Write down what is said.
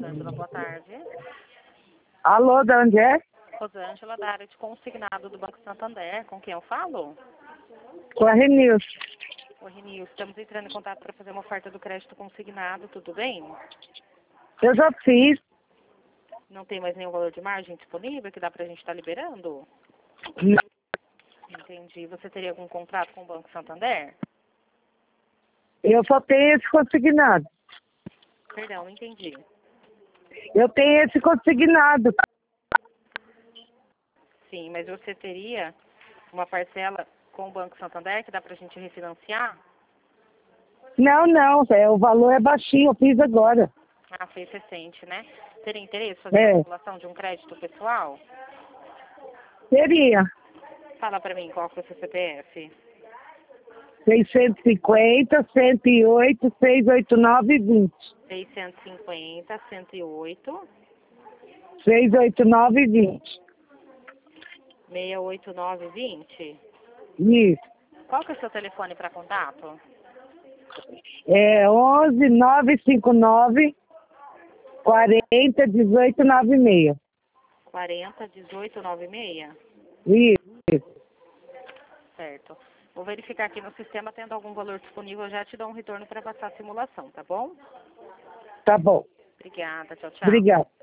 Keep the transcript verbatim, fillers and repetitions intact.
Rosângela, boa tarde. Alô, de onde é? Rosângela, da área de consignado do Banco Santander. Com quem eu falo? Com a Renilson. Oi, Renil, estamos entrando em contato para fazer uma oferta do crédito consignado, tudo bem? Eu já fiz. Não tem mais nenhum valor de margem disponível que dá para a gente estar liberando? Não. Entendi. Você teria algum contrato com o Banco Santander? Eu só tenho esse consignado. Perdão, não entendi. Eu tenho esse consignado. Sim, mas você teria uma parcela com o Banco Santander que dá para a gente refinanciar? Não, não, é, o valor é baixinho, eu fiz agora. Ah, fez recente, né? Teria interesse em fazer É. a simulação de um crédito pessoal? Seria Fala para mim qual que é o seu C P F. seiscentos e cinquenta, cento e oito, seiscentos e oitenta e nove, vinte. seiscentos e cinquenta, cento e oito, seiscentos e oitenta e nove, vinte. seiscentos e oitenta e nove, vinte. Isso. Qual que é o seu telefone para contato? É onze, nove cinco nove, quarenta, dezoito, noventa e seis. quarenta, dezoito, noventa e seis? Isso. Certo. Vou verificar aqui no sistema, tendo algum valor disponível, eu já te dou um retorno para passar a simulação, tá bom? Tá bom. Obrigada, tchau, tchau. Obrigada.